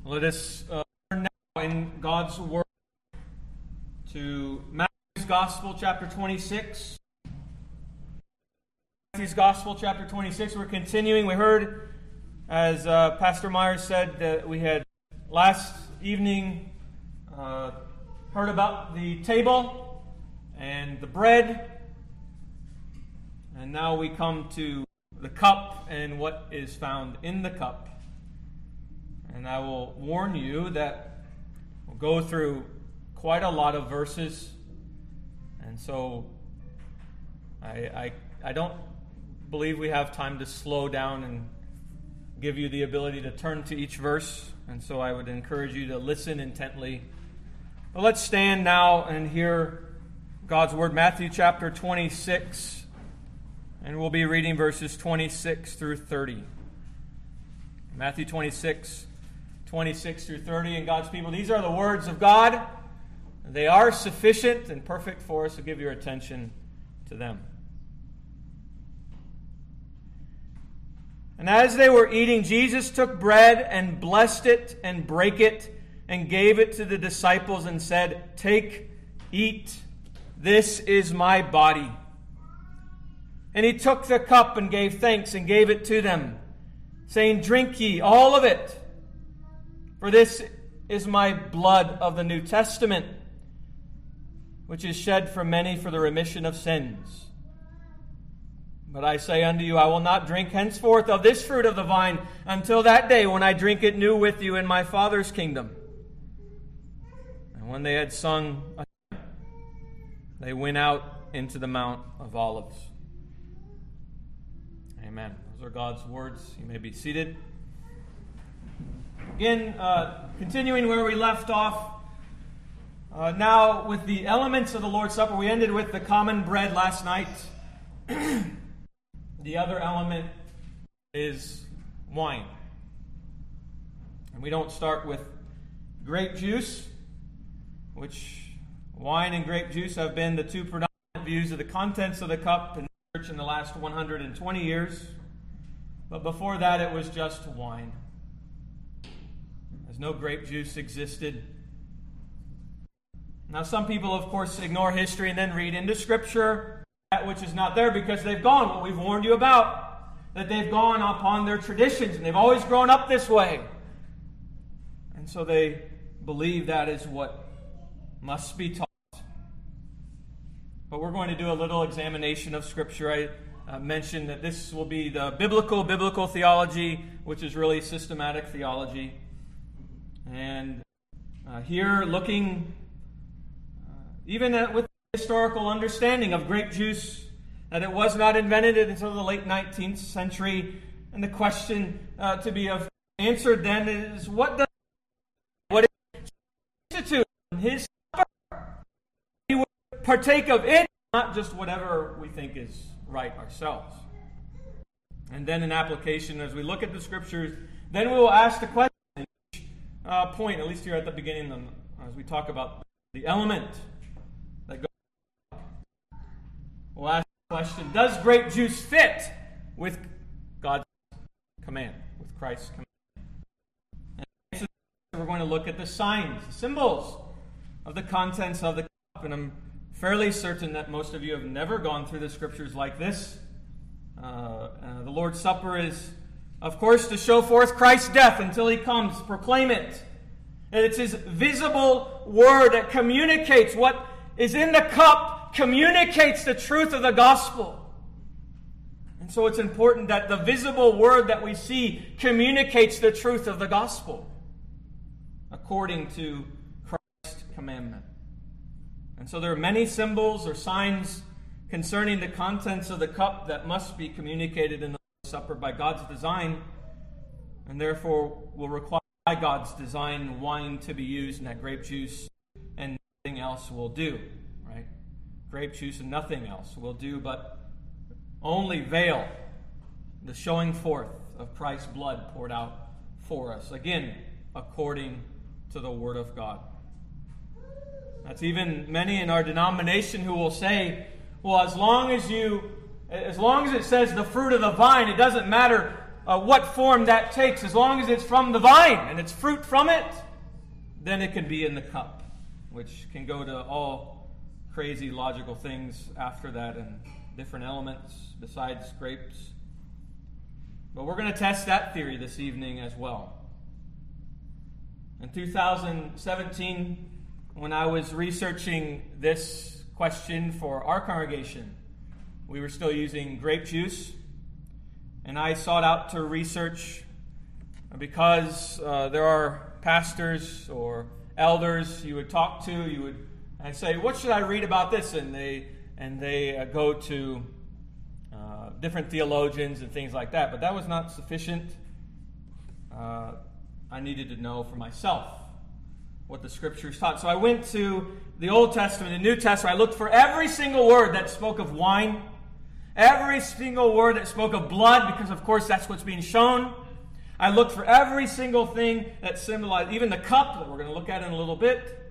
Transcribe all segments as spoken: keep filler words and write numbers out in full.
Let us uh, turn now in God's Word to Matthew's Gospel, chapter twenty-six. Matthew's Gospel, chapter twenty-six. We're continuing. We heard, as uh, Pastor Myers said, that we had last evening uh, heard about the table and the bread. And now we come to the cup and what is found in the cup. And I will warn you that we'll go through quite a lot of verses. And so I, I, I don't believe we have time to slow down and give you the ability to turn to each verse. And so I would encourage you to listen intently. But let's stand now and hear God's Word, Matthew chapter twenty-six. And we'll be reading verses twenty-six through thirty. Matthew twenty-six, twenty-six through thirty. And God's people, these are the words of God. They are sufficient and perfect for us, so give your attention to them. And as they were eating, Jesus took bread and blessed it and brake it and gave it to the disciples and said, "Take, eat, this is my body." And he took the cup and gave thanks and gave it to them, saying, "Drink ye all of it, for this is my blood of the New Testament, which is shed for many for the remission of sins. But I say unto you, I will not drink henceforth of this fruit of the vine until that day when I drink it new with you in my Father's kingdom." And when they had sung a hymn, they went out into the Mount of Olives. Amen. Those are God's words. You may be seated. Again, uh, continuing where we left off, uh, now with the elements of the Lord's Supper. We ended with the common bread last night. The other element is wine. And we don't start with grape juice, which wine and grape juice have been the two predominant views of the contents of the cup in the church in the last one hundred twenty years. But before that, it was just wine. As no grape juice existed. Now, some people, of course, ignore history and then read into Scripture that which is not there because they've gone, what we've warned you about, that they've gone upon their traditions and they've always grown up this way. And so they believe that is what must be taught. But we're going to do a little examination of Scripture. I uh, mentioned that this will be the biblical, biblical theology, which is really systematic theology. And uh, here, looking uh, even at, with historical understanding of grape juice, that it was not invented until the late nineteenth century. And the question uh, to be of answered then is, what does what is institute in his supper? We would partake of it, not just whatever we think is right ourselves. And then in application, as we look at the Scriptures, then we will ask the question. Uh, point, at least here at the beginning, as we talk about the element that goes. We'll ask the question: does grape juice fit with God's command, with Christ's command? And we're going to look at the signs, the symbols of the contents of the cup. And I'm fairly certain that most of you have never gone through the Scriptures like this. Uh, uh, the Lord's Supper is, of course, to show forth Christ's death until He comes. Proclaim it. And it's His visible word that communicates what is in the cup, communicates the truth of the gospel. And so it's important that the visible word that we see communicates the truth of the gospel according to Christ's commandment. And so there are many symbols or signs concerning the contents of the cup that must be communicated in the Supper by God's design, and therefore will require by God's design wine to be used, and that grape juice and nothing else will do, right? Grape juice and nothing else will do, but only veil the showing forth of Christ's blood poured out for us, again, according to the Word of God. That's even many in our denomination who will say, well, as long as you As long as it says the fruit of the vine, it doesn't matter uh, what form that takes. As long as it's from the vine and it's fruit from it, then it can be in the cup, which can go to all crazy logical things after that and different elements besides grapes. But we're going to test that theory this evening as well. In two thousand seventeen, when I was researching this question for our congregation, we were still using grape juice, and I sought out to research because uh, there are pastors or elders you would talk to, you would and say, "What should I read about this?" And they and they uh, go to uh, different theologians and things like that. But that was not sufficient. Uh, I needed to know for myself what the Scriptures taught. So I went to the Old Testament and New Testament. I looked for every single word that spoke of wine, every single word that spoke of blood, because of course that's what's being shown. I looked for every single thing that symbolized, even the cup that we're going to look at in a little bit.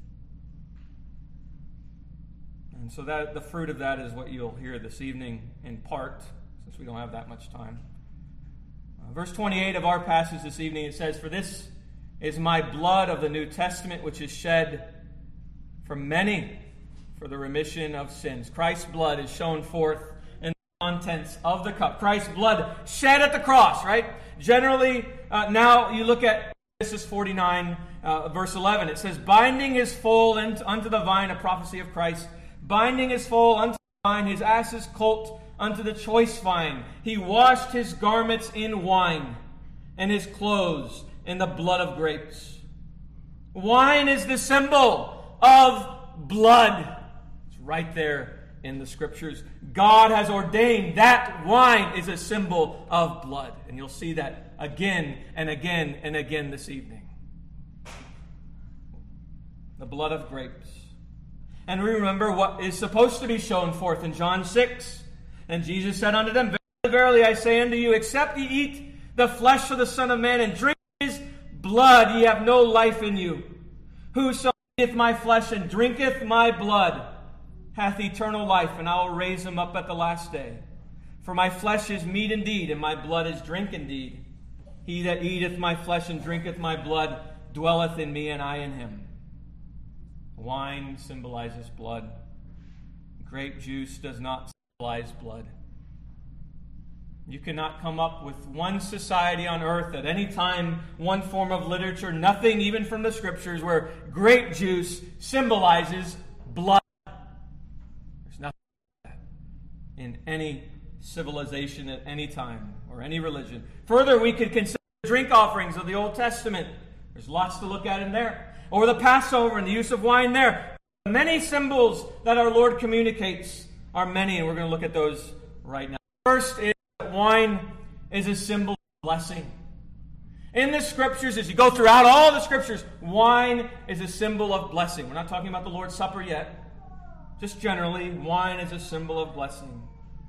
And so that the fruit of that is what you'll hear this evening in part, since we don't have that much time. Uh, verse twenty-eight of our passage this evening, it says, "For this is my blood of the New Testament, which is shed for many for the remission of sins." Christ's blood is shown forth in the contents of the cup. Christ's blood shed at the cross, right? Generally, uh, now you look at Genesis forty-nine, uh, verse eleven. It says, "Binding his foal unto the vine," a prophecy of Christ. "Binding his foal unto the vine, his ass's colt unto the choice vine. He washed his garments in wine, and his clothes in the blood of grapes." Wine is the symbol of blood. It's right there in the Scriptures. God has ordained that wine is a symbol of blood. And you'll see that again and again and again this evening. The blood of grapes. And we remember what is supposed to be shown forth in John six. "And Jesus said unto them, Verily, verily, I say unto you, except ye eat the flesh of the Son of Man and drink his blood, ye have no life in you. Whoso eateth my flesh and drinketh my blood hath eternal life, and I will raise him up at the last day. For my flesh is meat indeed, and my blood is drink indeed. He that eateth my flesh and drinketh my blood dwelleth in me, and I in him." Wine symbolizes blood. Grape juice does not symbolize blood. You cannot come up with one society on earth at any time, one form of literature, nothing even from the Scriptures, where grape juice symbolizes blood. There's nothing like that in any civilization at any time or any religion. Further, we could consider the drink offerings of the Old Testament. There's lots to look at in there. Or the Passover and the use of wine there. Many symbols that our Lord communicates are many, and we're going to look at those right now. First is that wine is a symbol of blessing. In the Scriptures, as you go throughout all the Scriptures, wine is a symbol of blessing. We're not talking about the Lord's Supper yet. Just generally, wine is a symbol of blessing.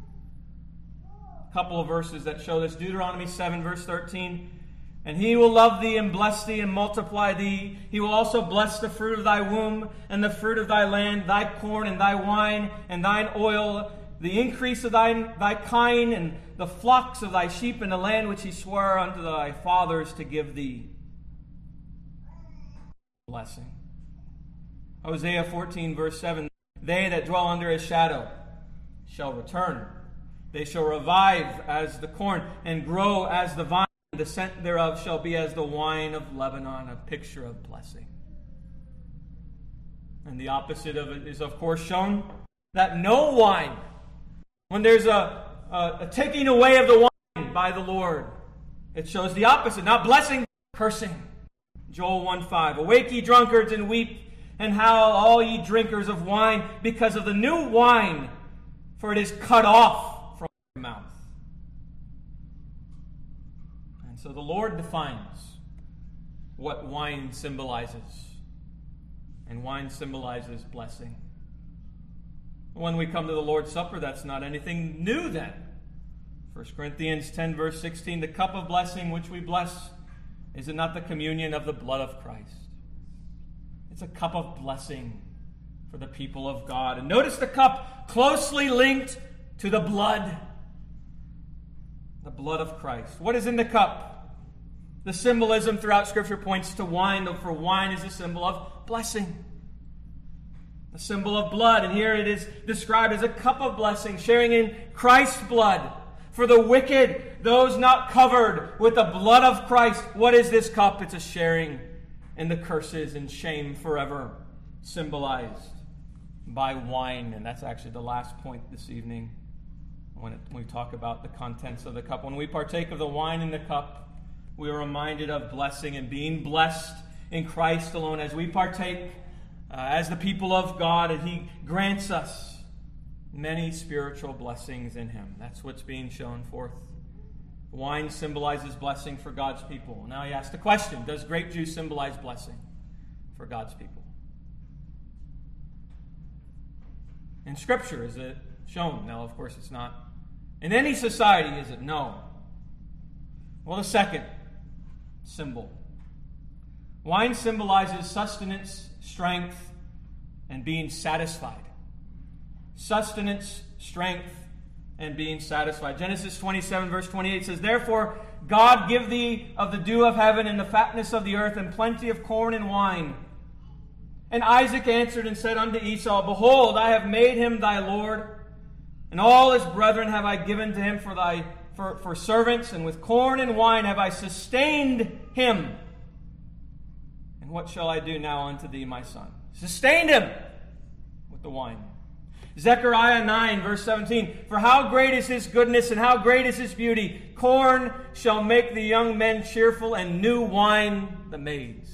A couple of verses that show this. Deuteronomy seven, verse thirteen. "And he will love thee and bless thee and multiply thee. He will also bless the fruit of thy womb and the fruit of thy land, thy corn and thy wine and thine oil, the increase of thine, thy kine and the flocks of thy sheep in the land which he swore unto thy fathers to give thee." Blessing. Hosea fourteen, verse seven. "They that dwell under his shadow shall return. They shall revive as the corn and grow as the vine. The scent thereof shall be as the wine of Lebanon," a picture of blessing. And the opposite of it is, of course, shown that no wine, when there's a, a, a taking away of the wine by the Lord, it shows the opposite, not blessing, but cursing. Joel one five, "Awake ye drunkards and weep, and howl all ye drinkers of wine, because of the new wine, for it is cut off from your mouth." So the Lord defines what wine symbolizes. And wine symbolizes blessing. When we come to the Lord's Supper, that's not anything new then. First Corinthians ten, verse sixteen, "The cup of blessing which we bless, is it not the communion of the blood of Christ?" It's a cup of blessing for the people of God. And notice the cup closely linked to the blood. The blood of Christ. What is in the cup? The symbolism throughout Scripture points to wine, for wine is a symbol of blessing. A symbol of blood. And here it is described as a cup of blessing, sharing in Christ's blood. For the wicked, those not covered with the blood of Christ. What is this cup? It's a sharing in the curses and shame forever, symbolized by wine. And that's actually the last point this evening when, it, when we talk about the contents of the cup. When we partake of the wine in the cup, we are reminded of blessing and being blessed in Christ alone as we partake uh, as the people of God, and He grants us many spiritual blessings in Him. That's what's being shown forth. Wine symbolizes blessing for God's people. Now he asks the question, does grape juice symbolize blessing for God's people? In Scripture, is it shown? Now, of course, it's not. In any society, is it? No. Well, the second symbol. Wine symbolizes sustenance, strength, and being satisfied. Sustenance, strength, and being satisfied. Genesis twenty-seven, verse twenty-eight says, Therefore God give thee of the dew of heaven and the fatness of the earth and plenty of corn and wine. And Isaac answered and said unto Esau, Behold, I have made him thy lord, and all his brethren have I given to him for thy for, for servants, and with corn and wine have I sustained him. And what shall I do now unto thee, my son? Sustained him with the wine. Zechariah nine, verse seventeen, For how great is his goodness, and how great is his beauty! Corn shall make the young men cheerful, and new wine the maids.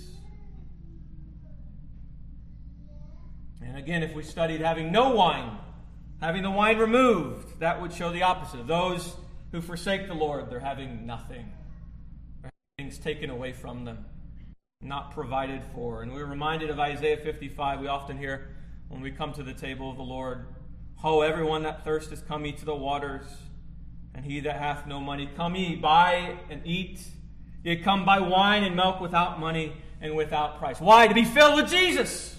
And again, if we studied having no wine, having the wine removed, that would show the opposite. Those who forsake the Lord, they're having nothing. They're having things taken away from them, not provided for. And we're reminded of Isaiah fifty-five. We often hear when we come to the table of the Lord, Ho, everyone that thirsteth, come ye to the waters, and he that hath no money, come ye, buy and eat. Ye come buy wine and milk without money and without price. Why? To be filled with Jesus.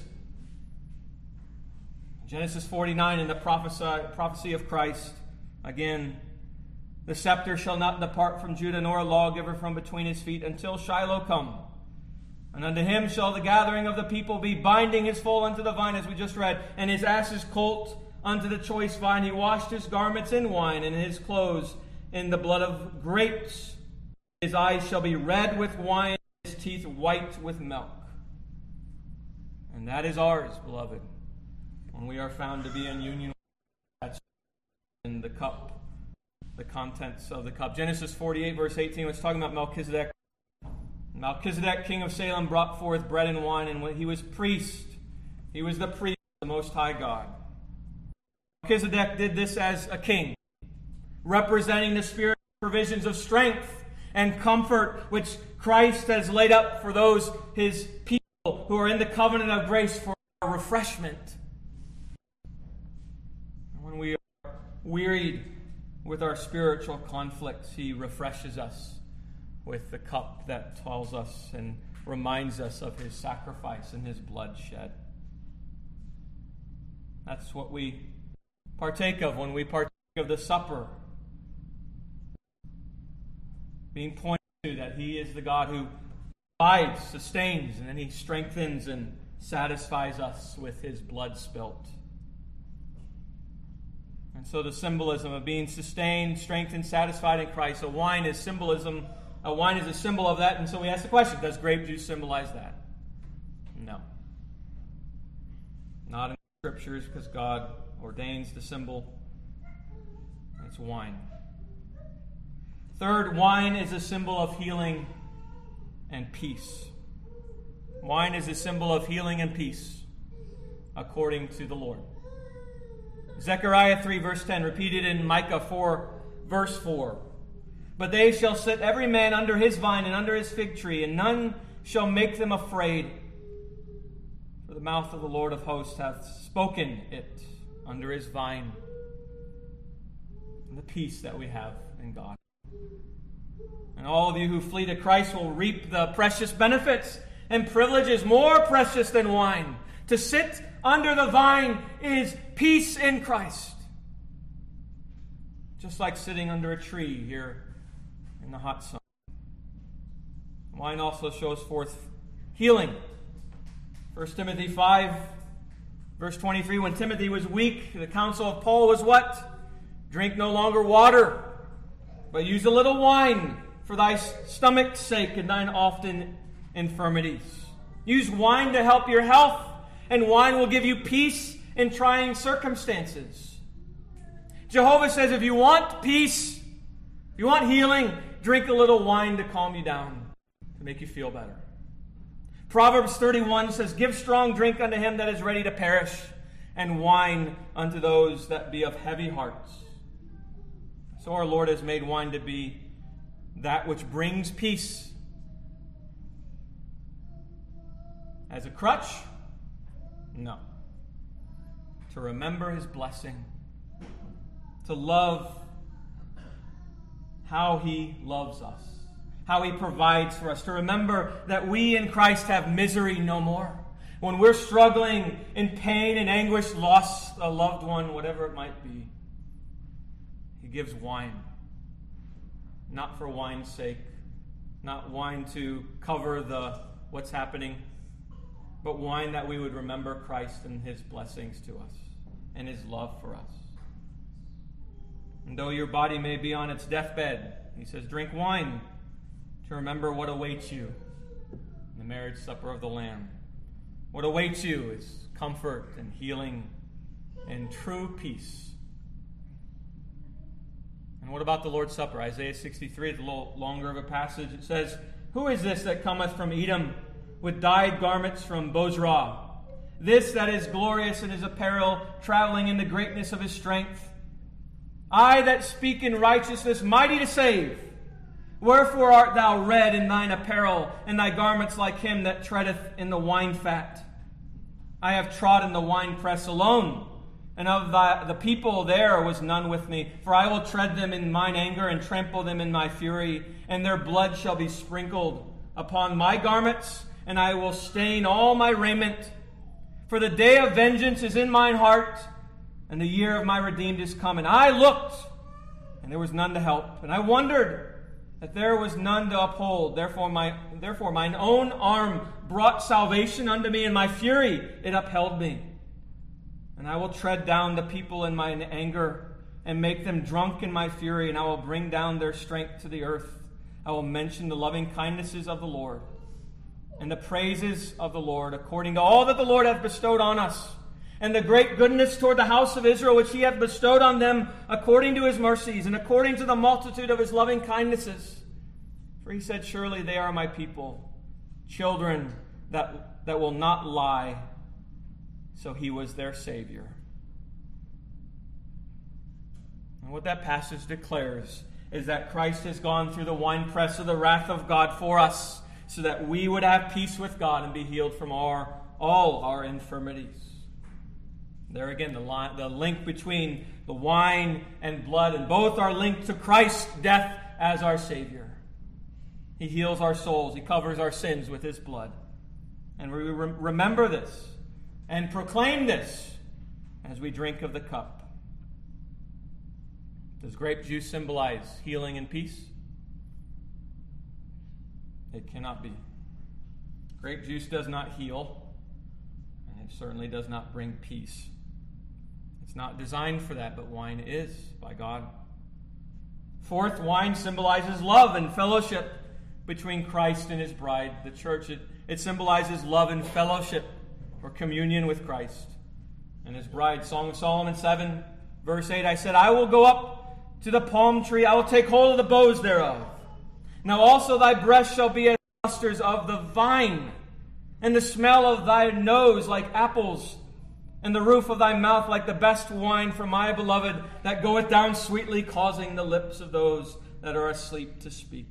Genesis forty-nine, in the prophecy, prophecy of Christ, again, the scepter shall not depart from Judah, nor a lawgiver from between his feet, until Shiloh come. And unto him shall the gathering of the people be, binding his foal unto the vine, as we just read, and his ass's colt unto the choice vine. He washed his garments in wine, and his clothes in the blood of grapes. His eyes shall be red with wine, his teeth white with milk. And that is ours, beloved, when we are found to be in union with that in the cup, the contents of the cup. Genesis forty-eight, verse eighteen, was talking about Melchizedek. Melchizedek, king of Salem, brought forth bread and wine, and when he was priest, he was the priest of the Most High God. Melchizedek did this as a king, representing the spiritual provisions of strength and comfort which Christ has laid up for those, his people, who are in the covenant of grace for refreshment. When we are wearied with our spiritual conflicts, he refreshes us with the cup that tells us and reminds us of his sacrifice and his blood shed. That's what we partake of when we partake of the supper. Being pointed to that he is the God who provides, sustains, and then he strengthens and satisfies us with his blood spilt. And so the symbolism of being sustained, strengthened, satisfied in Christ. So wine is symbolism. A wine is a symbol of that. And so we ask the question, does grape juice symbolize that? No. Not in the Scriptures, because God ordains the symbol. It's wine. Third, wine is a symbol of healing and peace. Wine is a symbol of healing and peace, according to the Lord. Zechariah three, verse ten, repeated in Micah four, verse four. But they shall sit every man under his vine and under his fig tree, and none shall make them afraid. For the mouth of the Lord of hosts hath spoken it under his vine. And the peace that we have in God. And all of you who flee to Christ will reap the precious benefits and privileges more precious than wine. To sit under the vine is peace in Christ. Just like sitting under a tree here in the hot sun. Wine also shows forth healing. First Timothy five, verse twenty-three, when Timothy was weak, the counsel of Paul was what? Drink no longer water, but use a little wine for thy stomach's sake and thine often infirmities. Use wine to help your health, and wine will give you peace in trying circumstances. Jehovah says if you want peace, if you want healing, drink a little wine to calm you down, to make you feel better. Proverbs thirty-one says, give strong drink unto him that is ready to perish, and wine unto those that be of heavy hearts. So our Lord has made wine to be that which brings peace. As a crutch? No. To remember his blessing. To love how he loves us. How he provides for us. To remember that we in Christ have misery no more. When we're struggling in pain and anguish, lost a loved one, whatever it might be, he gives wine. Not for wine's sake. Not wine to cover the what's happening, but wine that we would remember Christ and his blessings to us and his love for us. And though your body may be on its deathbed, he says, drink wine to remember what awaits you in the marriage supper of the Lamb. What awaits you is comfort and healing and true peace. And what about the Lord's Supper? Isaiah sixty-three, it's a little longer of a passage. It says, who is this that cometh from Edom with dyed garments from Bozrah? This that is glorious in his apparel, traveling in the greatness of his strength. I that speak in righteousness, mighty to save. Wherefore art thou red in thine apparel, and thy garments like him that treadeth in the wine fat? I have trodden the winepress alone, and of the, the people there was none with me. For I will tread them in mine anger, and trample them in my fury, and their blood shall be sprinkled upon my garments, and I will stain all my raiment. For the day of vengeance is in mine heart, and the year of my redeemed is come. And I looked, and there was none to help. And I wondered that there was none to uphold. Therefore, my therefore mine own arm brought salvation unto me, and my fury it upheld me. And I will tread down the people in mine anger, and make them drunk in my fury, and I will bring down their strength to the earth. I will mention the loving kindnesses of the Lord, and the praises of the Lord, according to all that the Lord hath bestowed on us, and the great goodness toward the house of Israel, which he hath bestowed on them according to his mercies, and according to the multitude of his loving kindnesses. For he said, surely they are my people, children that, that will not lie. So he was their Savior. And what that passage declares is that Christ has gone through the winepress of the wrath of God for us, so that we would have peace with God and be healed from our, all our infirmities. There again, the, li- the link between the wine and blood, and both are linked to Christ's death as our Savior. He heals our souls. He covers our sins with his blood. And we re- remember this and proclaim this as we drink of the cup. Does grape juice symbolize healing and peace? It cannot be. Grape juice does not heal, and it certainly does not bring peace. It's not designed for that, but wine is by God. Fourth, wine symbolizes love and fellowship between Christ and his bride, the church. It, it symbolizes love and fellowship or communion with Christ and his bride. Song of Solomon seven, verse eight, I said, I will go up to the palm tree, I will take hold of the boughs thereof. Now also thy breast shall be as clusters of the vine, and the smell of thy nose like apples, and the roof of thy mouth like the best wine for my beloved, that goeth down sweetly, causing the lips of those that are asleep to speak.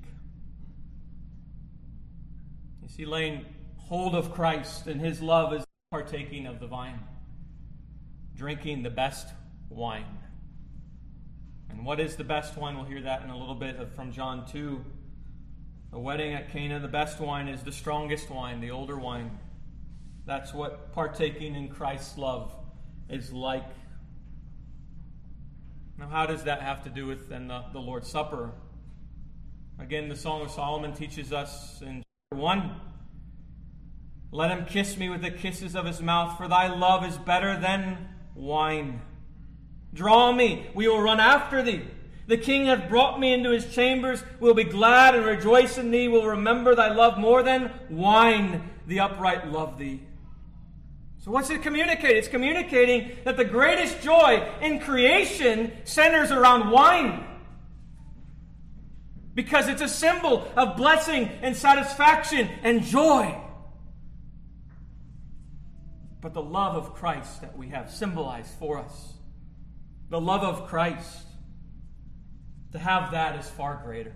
You see, laying hold of Christ and his love is partaking of the vine, drinking the best wine. And what is the best wine? We'll hear that in a little bit from John two. The wedding at Cana, the best wine is the strongest wine, the older wine. That's what partaking in Christ's love is like. Now, how does that have to do with then the, the Lord's Supper? Again, the Song of Solomon teaches us in chapter one, let him kiss me with the kisses of his mouth, for thy love is better than wine. Draw me, we will run after thee. The king hath brought me into his chambers. We will be glad and rejoice in thee. We will remember thy love more than wine. The upright love thee. So what's it communicating? It's communicating that the greatest joy in creation centers around wine. Because it's a symbol of blessing and satisfaction and joy. But the love of Christ that we have symbolized for us, the love of Christ, to have that is far greater.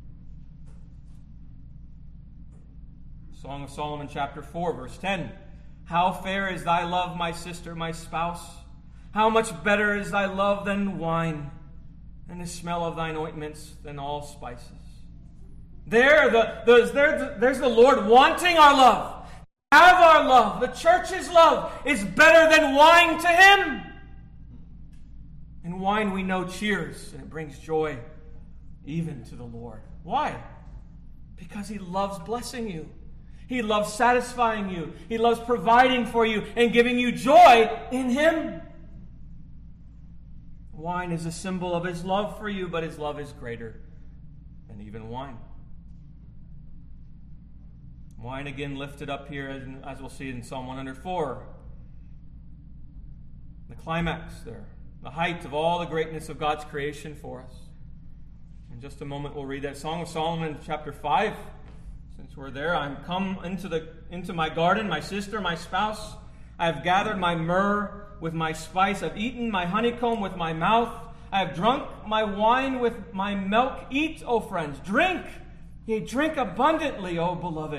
Song of Solomon chapter four, verse ten. How fair is thy love, my sister, my spouse? How much better is thy love than wine, and the smell of thine ointments than all spices. There, the, there's, there, there's the Lord wanting our love. Have our love. The church's love is better than wine to Him. And wine we know cheers, and it brings joy even to the Lord. Why? Because He loves blessing you. He loves satisfying you. He loves providing for you and giving you joy in Him. Wine is a symbol of His love for you, but His love is greater than even wine. Wine again lifted up here, as we'll see in Psalm one hundred four. The climax there. The height of all the greatness of God's creation for us. In just a moment we'll read that Song of Solomon chapter five. Since we're there, I'm come into the into my garden, my sister, my spouse. I have gathered my myrrh with my spice. I've eaten my honeycomb with my mouth. I have drunk my wine with my milk. Eat, O friends, drink. Yea, drink abundantly, O beloved.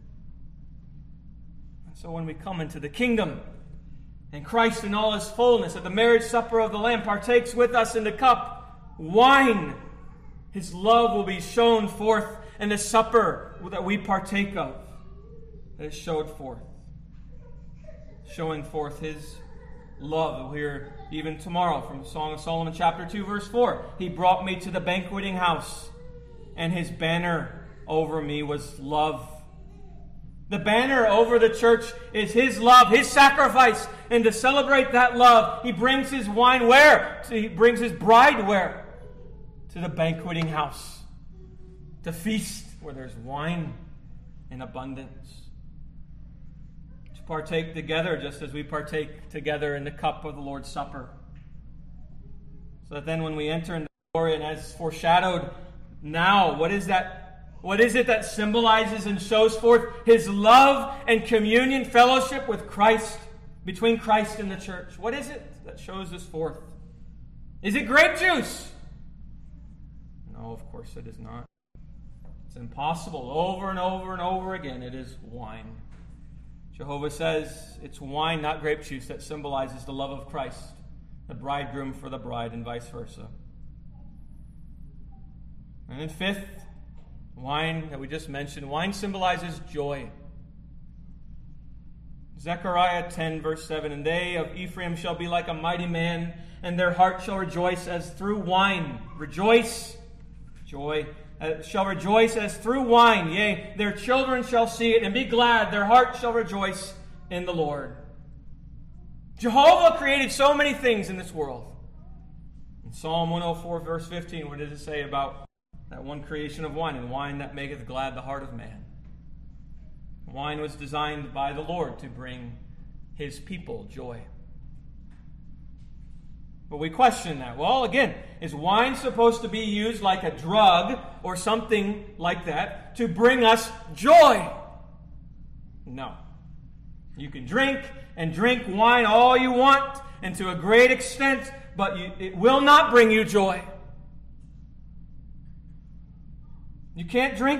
And so when we come into the kingdom, and Christ in all His fullness at the marriage supper of the Lamb partakes with us in the cup, wine, His love will be shown forth in the supper that we partake of, that is showed forth. Showing forth His love. We'll hear even tomorrow from the Song of Solomon chapter two, verse four. He brought me to the banqueting house, and His banner over me was love. The banner over the church is His love, His sacrifice. And to celebrate that love, He brings His wine where? He brings His bride where? To the banqueting house. To feast where there's wine in abundance. To partake together just as we partake together in the cup of the Lord's Supper. So that then when we enter into glory, and as foreshadowed now, what is that? What is it that symbolizes and shows forth His love and communion, fellowship with Christ, between Christ and the church? What is it that shows this forth? Is it grape juice? No, of course it is not. It's impossible. Over and over and over again, it is wine. Jehovah says it's wine, not grape juice, that symbolizes the love of Christ, the bridegroom for the bride, and vice versa. And then fifth, wine that we just mentioned. Wine symbolizes joy. Zechariah ten, verse seven. And they of Ephraim shall be like a mighty man, and their heart shall rejoice as through wine. Rejoice, joy, uh, shall rejoice as through wine. Yea, their children shall see it and be glad. Their heart shall rejoice in the Lord. Jehovah created so many things in this world. In Psalm one oh four, verse fifteen, what does it say about that one creation of wine? And wine that maketh glad the heart of man. Wine was designed by the Lord to bring His people joy. But we question that. Well, again, is wine supposed to be used like a drug or something like that to bring us joy? No. You can drink and drink wine all you want and to a great extent, but you, it will not bring you joy. You can't drink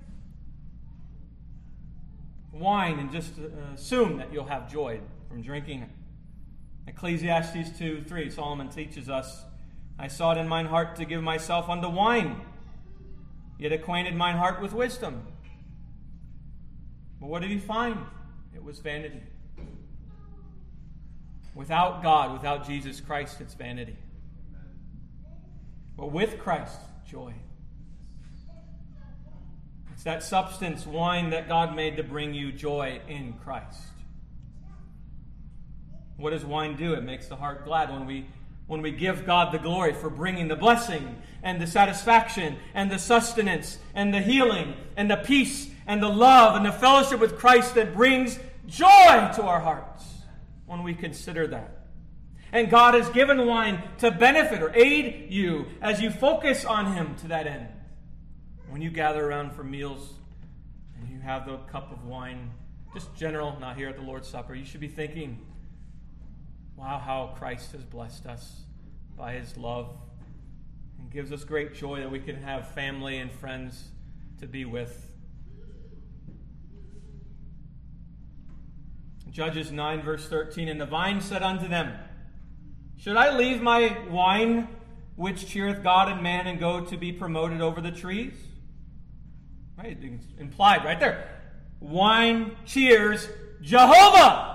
wine and just uh, assume that you'll have joy from drinking it. Ecclesiastes two three, Solomon teaches us, I sought in mine heart to give myself unto wine, yet acquainted mine heart with wisdom. But what did he find? It was vanity. Without God, without Jesus Christ, it's vanity. But with Christ, joy. that substance, wine that God made to bring you joy in Christ. What does wine do? It makes the heart glad when we when we give God the glory for bringing the blessing and the satisfaction and the sustenance and the healing and the peace and the love and the fellowship with Christ that brings joy to our hearts when we consider that. And God has given wine to benefit or aid you as you focus on Him to that end. When you gather around for meals and you have the cup of wine, just general, not here at the Lord's Supper, you should be thinking, wow, how Christ has blessed us by His love and gives us great joy that we can have family and friends to be with. Judges nine, verse thirteen, and the vine said unto them, should I leave my wine, which cheereth God and man, and go to be promoted over the trees? Right, it's implied right there. Wine cheers Jehovah.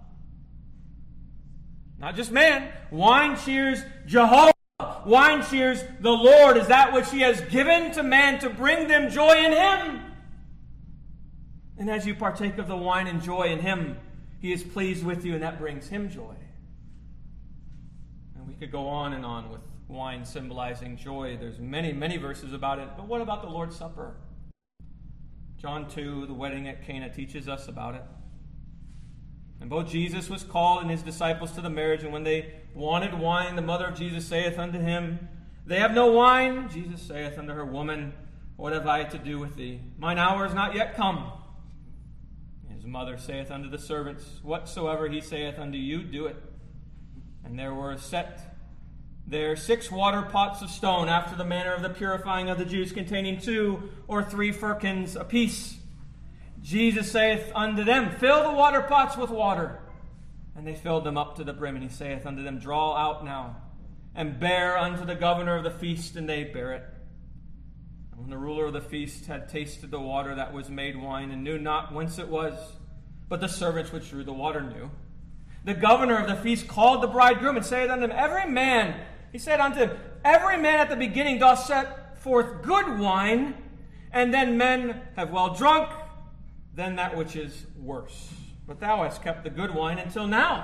Not just man. Wine cheers Jehovah. Wine cheers the Lord as that which He has given to man to bring them joy in Him. And as you partake of the wine and joy in Him, He is pleased with you, and that brings Him joy. And we could go on and on with wine symbolizing joy. There's many, many verses about it. But what about the Lord's Supper? John two, the wedding at Cana, teaches us about it. And both Jesus was called and His disciples to the marriage, and when they wanted wine, the mother of Jesus saith unto Him, they have no wine. Jesus saith unto her, woman, what have I to do with thee? Mine hour is not yet come. His mother saith unto the servants, whatsoever He saith unto you, do it. And there were set there six water pots of stone, after the manner of the purifying of the Jews, containing two or three firkins apiece. Jesus saith unto them, fill the water pots with water. And they filled them up to the brim. And He saith unto them, draw out now, and bear unto the governor of the feast. And they bear it. And when the ruler of the feast had tasted the water that was made wine, and knew not whence it was, but the servants which drew the water knew, the governor of the feast called the bridegroom, and saith unto him, every man, he said unto him, every man at the beginning doth set forth good wine, and then men have well drunk, then that which is worse. But thou hast kept the good wine until now.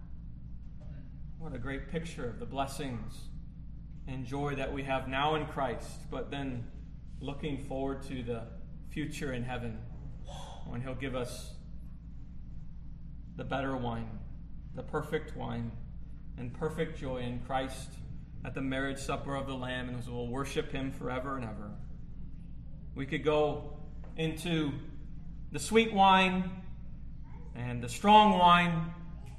What a great picture of the blessings and joy that we have now in Christ, but then looking forward to the future in heaven, when He'll give us the better wine, the perfect wine, and perfect joy in Christ at the marriage supper of the Lamb, and we'll worship Him forever and ever. We could go into the sweet wine and the strong wine,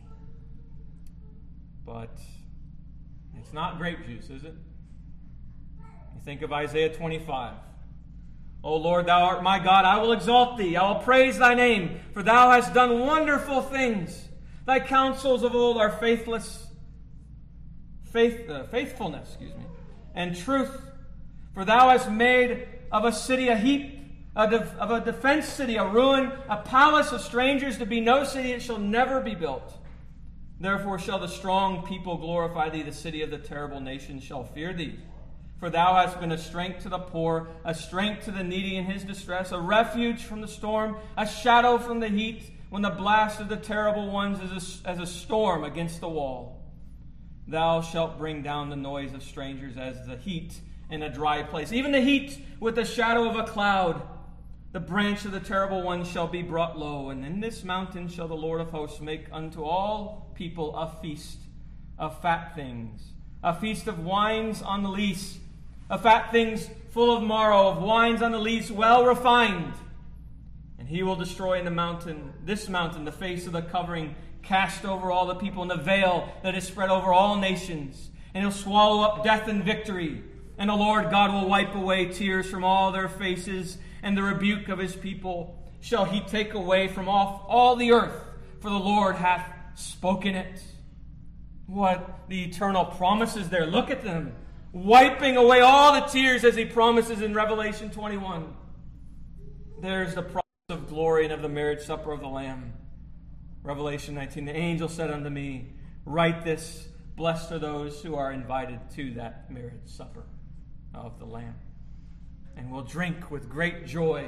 but it's not grape juice, is it? You think of Isaiah twenty-five. O Lord, Thou art my God, I will exalt Thee, I will praise Thy name, for Thou hast done wonderful things. Thy counsels of old are faithless, faith, uh, faithfulness, excuse me, and truth. For Thou hast made of a city a heap, a def- of a defense city a ruin, a palace of strangers to be no city, it shall never be built. Therefore shall the strong people glorify Thee, the city of the terrible nations shall fear Thee. For Thou hast been a strength to the poor, a strength to the needy in his distress, a refuge from the storm, a shadow from the heat, when the blast of the terrible ones is a, as a storm against the wall. Thou shalt bring down the noise of strangers as the heat in a dry place, even the heat with the shadow of a cloud. The branch of the terrible one shall be brought low, and in this mountain shall the Lord of hosts make unto all people a feast of fat things, a feast of wines on the lees, of fat things full of marrow, of wines on the lees well refined. And He will destroy in the mountain, this mountain, the face of the covering cast over all the people, and the veil that is spread over all nations. And He'll swallow up death and victory. And the Lord God will wipe away tears from all their faces, and the rebuke of His people shall He take away from off all the earth, for the Lord hath spoken it. What the eternal promises there. Look at them. Wiping away all the tears, as He promises in Revelation twenty-one. There's the promise of glory and of the marriage supper of the Lamb. Revelation nineteen, the angel said unto me, write this, blessed are those who are invited to that marriage supper of the Lamb, and will drink with great joy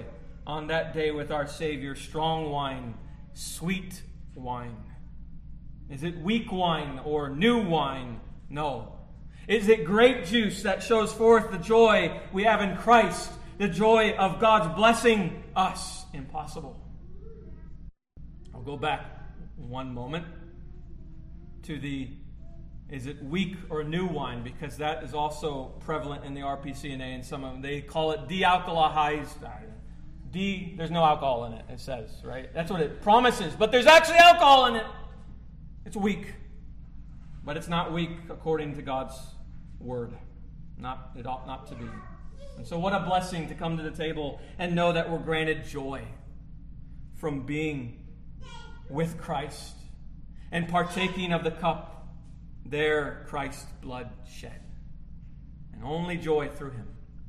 on that day with our Savior strong wine, sweet wine? Is it weak wine or new wine? No. Is it grape juice that shows forth the joy we have in Christ, the joy of God's blessing us? Impossible. I'll go back one moment to the, is it weak or new wine? Because that is also prevalent in the R P C N A, and some of them, they call it de-alcoholized. D, there's no alcohol in it, it says, right? That's what it promises, but there's actually alcohol in it. It's weak. But it's not weak according to God's word. Not, it ought not to be. And so what a blessing to come to the table and know that we're granted joy from being with Christ and partaking of the cup, there Christ's blood shed. And only joy through him.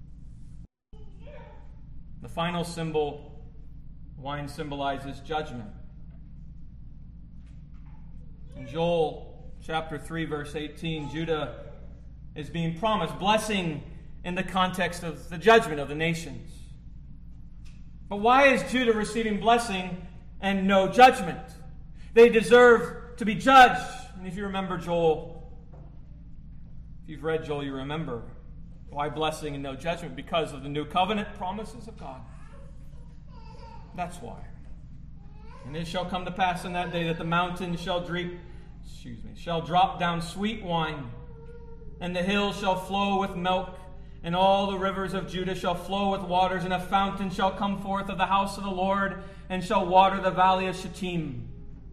The final symbol, wine symbolizes judgment. In Joel chapter three, verse eighteen, Judah is being promised blessing in the context of the judgment of the nations. But why is Judah receiving blessing and no judgment? They deserve to be judged. And if you remember Joel, if you've read Joel, you remember why blessing and no judgment? Because of the new covenant promises of God. That's why. And it shall come to pass in that day that the mountains shall drip, excuse me, shall drop down sweet wine, and the hills shall flow with milk, and all the rivers of Judah shall flow with waters, and a fountain shall come forth of the house of the Lord, and shall water the valley of Shittim.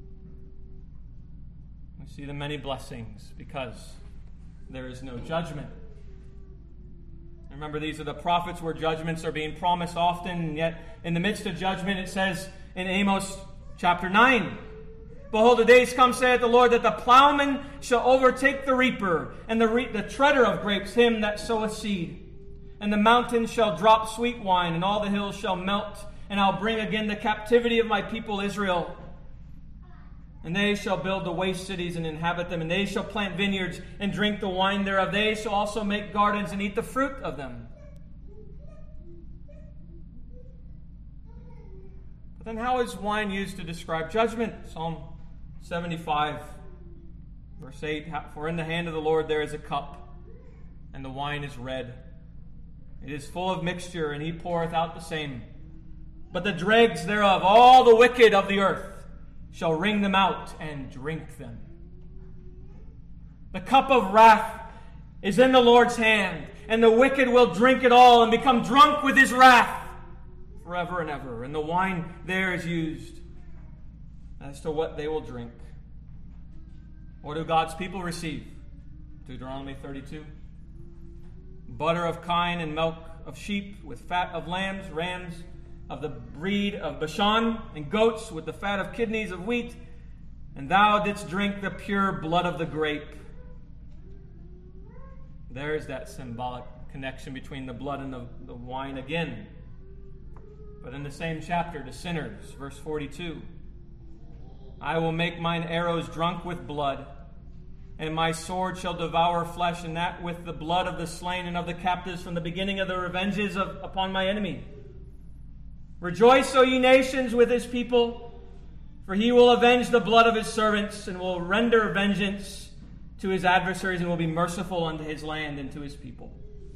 We see the many blessings because there is no judgment. Remember, these are the prophets where judgments are being promised often, and yet in the midst of judgment it says in Amos chapter nine, behold, the days come, saith the Lord, that the plowman shall overtake the reaper, and the, re- the treader of grapes him that soweth seed. And the mountains shall drop sweet wine, and all the hills shall melt, and I'll bring again the captivity of my people Israel. And they shall build the waste cities and inhabit them, and they shall plant vineyards and drink the wine thereof. They shall also make gardens and eat the fruit of them. But then how is wine used to describe judgment? Psalm seventy-five, verse eight, for in the hand of the Lord there is a cup, and the wine is red. It is full of mixture, and he poureth out the same. But the dregs thereof, all the wicked of the earth, shall wring them out and drink them. The cup of wrath is in the Lord's hand, and the wicked will drink it all and become drunk with his wrath forever and ever. And the wine there is used as to what they will drink. What do God's people receive? Deuteronomy thirty-two. Butter of kine and milk of sheep with fat of lambs, rams of the breed of Bashan, and goats with the fat of kidneys of wheat. And thou didst drink the pure blood of the grape. There's that symbolic connection between the blood and the, the wine again. But in the same chapter, to sinners, verse forty-two, I will make mine arrows drunk with blood, and my sword shall devour flesh, and that with the blood of the slain and of the captives from the beginning of the revenges of, upon my enemy. Rejoice, O ye nations, with his people, for he will avenge the blood of his servants, and will render vengeance to his adversaries, and will be merciful unto his land and to his people.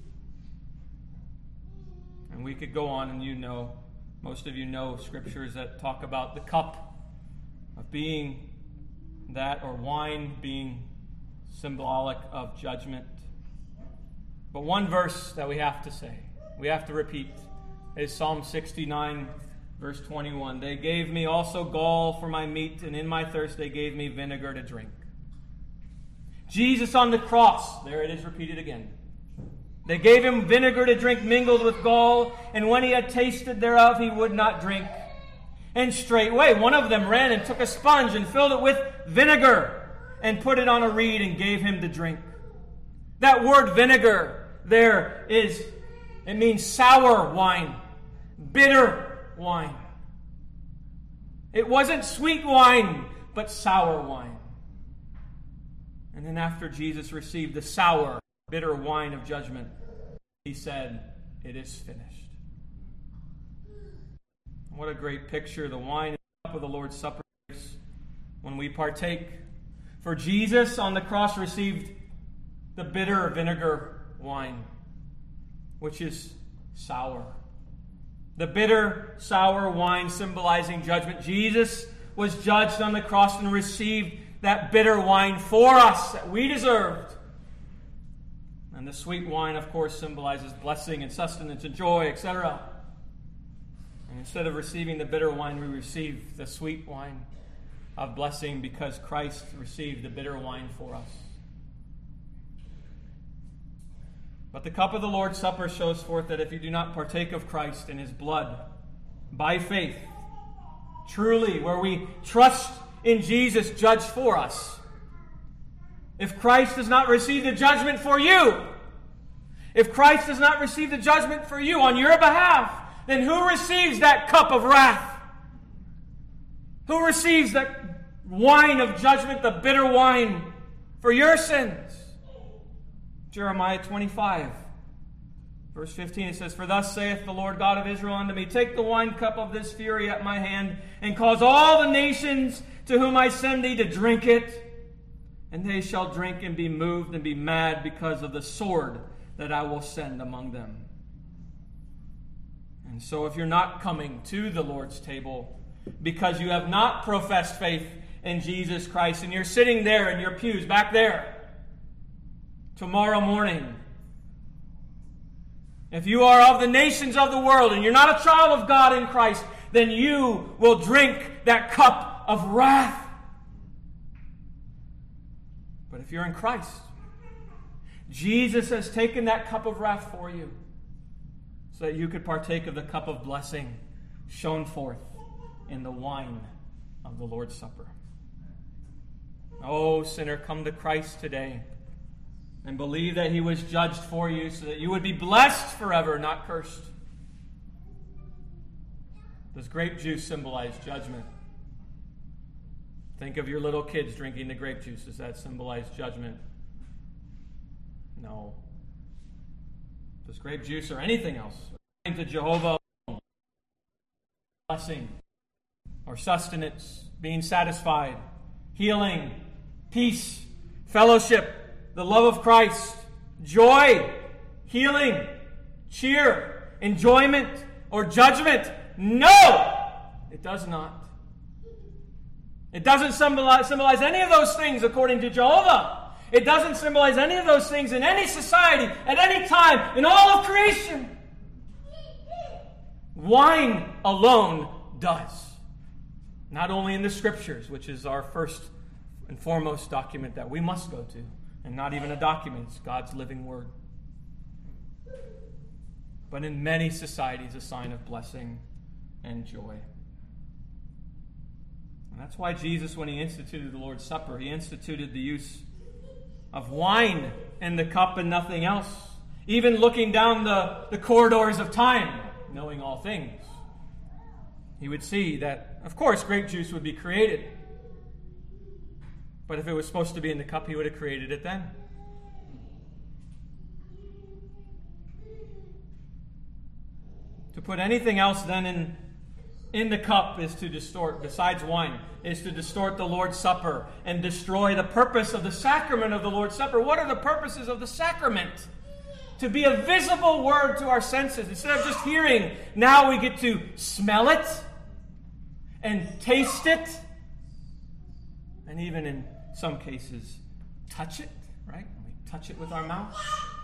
And we could go on, and you know, most of you know scriptures that talk about the cup of being that, or wine being symbolic of judgment. But one verse that we have to say, we have to repeat, is Psalm sixty-nine, verse twenty-one. They gave me also gall for my meat, and in my thirst they gave me vinegar to drink. Jesus on the cross, there it is repeated again. They gave him vinegar to drink mingled with gall, and when he had tasted thereof, he would not drink. And straightway one of them ran and took a sponge and filled it with vinegar, and put it on a reed and gave him to drink. That word vinegar there is, it means sour wine, bitter wine. It wasn't sweet wine, but sour wine. And then after Jesus received the sour, bitter wine of judgment, he said, it is finished. What a great picture the wine and the cup of the Lord's Supper is when we partake. For Jesus on the cross received the bitter vinegar wine, which is sour. The bitter, sour wine symbolizing judgment. Jesus was judged on the cross and received that bitter wine for us that we deserved. And the sweet wine, of course, symbolizes blessing and sustenance and joy, et cetera. And instead of receiving the bitter wine, we receive the sweet wine of blessing because Christ received the bitter wine for us. But the cup of the Lord's Supper shows forth that if you do not partake of Christ and His blood by faith, truly, where we trust in Jesus judged for us, if Christ does not receive the judgment for you, if Christ does not receive the judgment for you on your behalf, then who receives that cup of wrath? Who receives that wine of judgment, the bitter wine for your sins? Jeremiah twenty-five, verse fifteen, it says, "For thus saith the Lord God of Israel unto me, take the wine cup of this fury at my hand, and cause all the nations to whom I send thee to drink it, and they shall drink and be moved and be mad because of the sword that I will send among them." And so if you're not coming to the Lord's table because you have not professed faith in Jesus Christ, and you're sitting there in your pews back there tomorrow morning, if you are of the nations of the world and you're not a child of God in Christ, then you will drink that cup of wrath. But if you're in Christ, Jesus has taken that cup of wrath for you so that you could partake of the cup of blessing shown forth in the wine of the Lord's Supper. Oh, sinner, come to Christ today and believe that He was judged for you so that you would be blessed forever, not cursed. Does grape juice symbolize judgment? Think of your little kids drinking the grape juice. Does that symbolize judgment? No. Does grape juice or anything else to Jehovah blessing or sustenance, being satisfied, healing, peace, fellowship, the love of Christ, joy, healing, cheer, enjoyment, or judgment? No! It does not. It doesn't symbolize, symbolize any of those things according to Jehovah. It doesn't symbolize any of those things in any society, at any time, in all of creation. Wine alone does. Not only in the Scriptures, which is our first and foremost document that we must go to, and not even a document, it's God's living Word. But in many societies, a sign of blessing and joy. And that's why Jesus, when He instituted the Lord's Supper, He instituted the use of wine in the cup and nothing else. Even looking down the, the corridors of time, knowing all things, He would see that, of course, grape juice would be created. But if it was supposed to be in the cup, He would have created it then. To put anything else then in, in the cup is to distort, besides wine, is to distort the Lord's Supper and destroy the purpose of the sacrament of the Lord's Supper. What are the purposes of the sacrament? To be a visible word to our senses. Instead of just hearing, now we get to smell it and taste it, and even in some cases, touch it, right? We touch it with our mouth.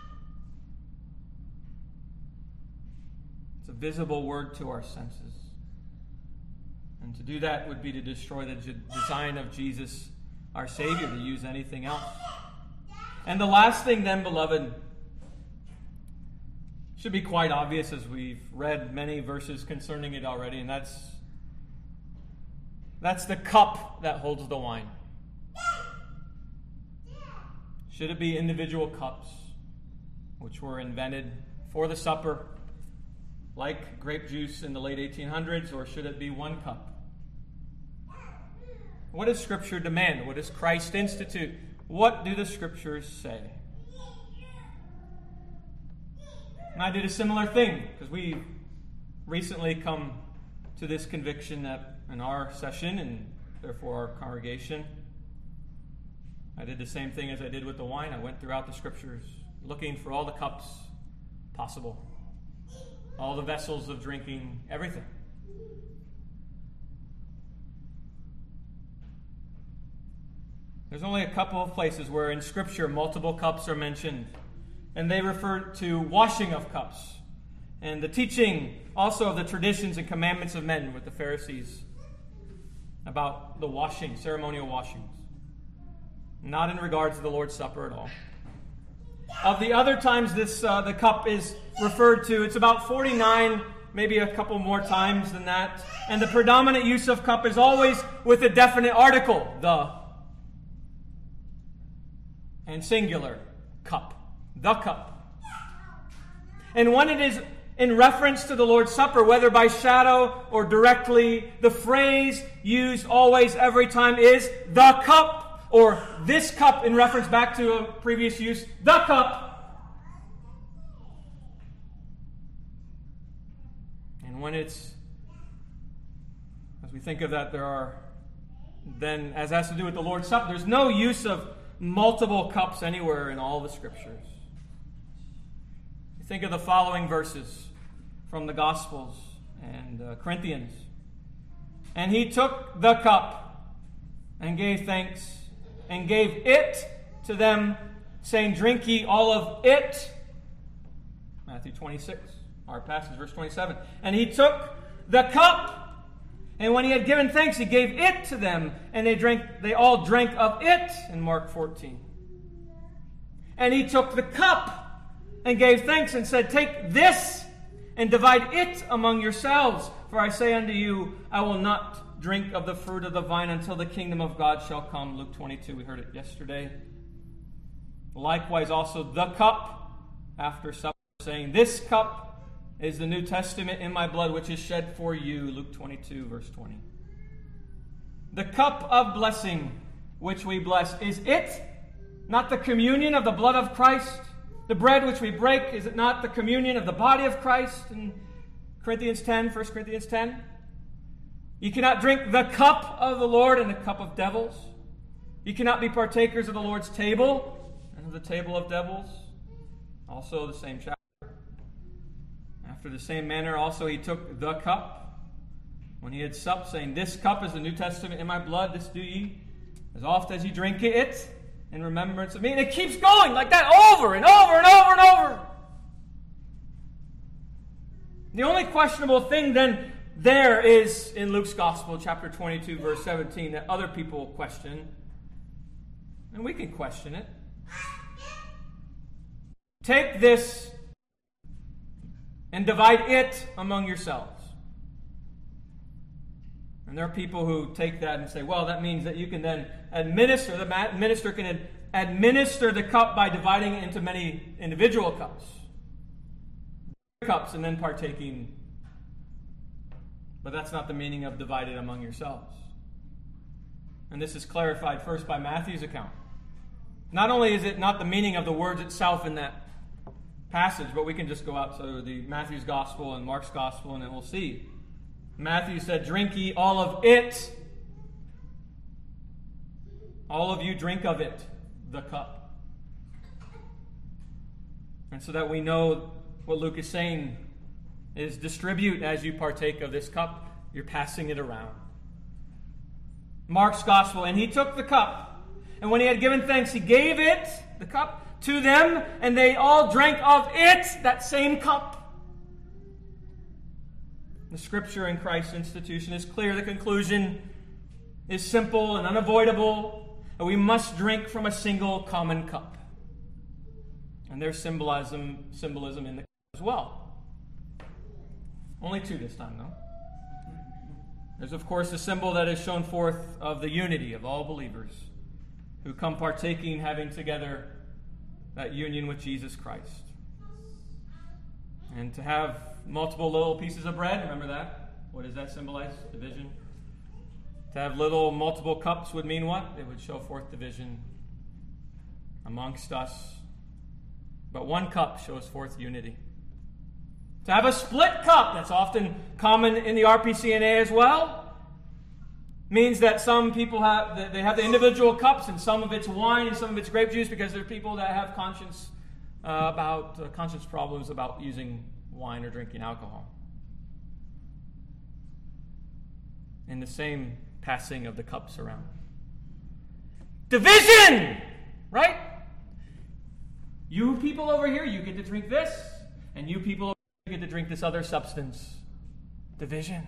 It's a visible word to our senses. And to do that would be to destroy the design of Jesus, our Savior, to use anything else. And the last thing then, beloved, should be quite obvious as we've read many verses concerning it already, and that's that's the cup that holds the wine. Should it be individual cups, which were invented for the supper, like grape juice in the late eighteen hundreds, or should it be one cup? What does Scripture demand? What does Christ institute? What do the Scriptures say? And I did a similar thing, because we recently come to this conviction that in our session and therefore our congregation, I did the same thing as I did with the wine. I went throughout the scriptures looking for all the cups possible, all the vessels of drinking, everything. There's only a couple of places where in Scripture multiple cups are mentioned, and they refer to washing of cups and the teaching also of the traditions and commandments of men with the Pharisees about the washing, ceremonial washings. Not in regards to the Lord's Supper at all. Of the other times this uh, the cup is referred to, it's about forty-nine, maybe a couple more times than that. And the predominant use of cup is always with a definite article, the, and singular, cup, the cup. And when it is in reference to the Lord's Supper, whether by shadow or directly, the phrase used always, every time is the cup, or this cup in reference back to a previous use, the cup. And when it's, as we think of that, there are, then as has to do with the Lord's Supper, there's no use of multiple cups anywhere in all the Scriptures. You think of the following verses from the Gospels and uh, Corinthians. And he took the cup and gave thanks and gave it to them, saying, drink ye all of it. Matthew twenty-six, our passage, verse twenty-seven. And he took the cup, and when he had given thanks, he gave it to them, and they drank. They all drank of it, in Mark fourteen. And he took the cup and gave thanks and said, take this and divide it among yourselves. For I say unto you, I will not drink of the fruit of the vine until the kingdom of God shall come. Luke twenty-two, we heard it yesterday. Likewise also the cup after supper, saying, this cup is the New Testament in my blood, which is shed for you. Luke twenty-two, verse twenty. The cup of blessing which we bless, is it not the communion of the blood of Christ? The bread which we break, is it not the communion of the body of Christ? In Corinthians ten, First Corinthians ten. You cannot drink the cup of the Lord and the cup of devils. You cannot be partakers of the Lord's table and of the table of devils. Also the same chapter. After the same manner also he took the cup when he had supped, saying, this cup is the New Testament in my blood. This do ye as oft as ye drink it in remembrance of me. And it keeps going like that over and over and over and over. The only questionable thing then there is in Luke's Gospel, chapter twenty-two, verse seventeen, that other people question. And we can question it. Take this and divide it among yourselves. And there are people who take that and say, well, that means that you can then administer, the minister can administer the cup by dividing it into many individual cups. Cups and then partaking. But that's not the meaning of divided among yourselves. And this is clarified first by Matthew's account. Not only is it not the meaning of the words itself in that passage, but we can just go out to the Matthew's Gospel and Mark's Gospel and then we'll see. Matthew said, drink ye all of it. All of you drink of it, the cup. And so that we know what Luke is saying is distribute as you partake of this cup. You're passing it around. Mark's Gospel, and he took the cup, and when he had given thanks, he gave it, the cup, to them, and they all drank of it, that same cup. The Scripture in Christ's institution is clear. The conclusion is simple and unavoidable, and we must drink from a single common cup. And there's symbolism, symbolism in the cup as well. Only two this time, though. There's, of course, a symbol that is shown forth of the unity of all believers who come partaking, having together that union with Jesus Christ. And to have multiple little pieces of bread, remember that? What does that symbolize? Division. To have little multiple cups would mean what? It would show forth division amongst us. But one cup shows forth unity. To have a split cup, that's often common in the R P C N A as well, means that some people have, they have the individual cups, and some of it's wine and some of it's grape juice, because there are people that have conscience uh, about uh, conscience problems about using wine or drinking alcohol. In the same passing of the cups around. Division! Right? You people over here, you get to drink this, and you people over here get to drink this other substance. Division.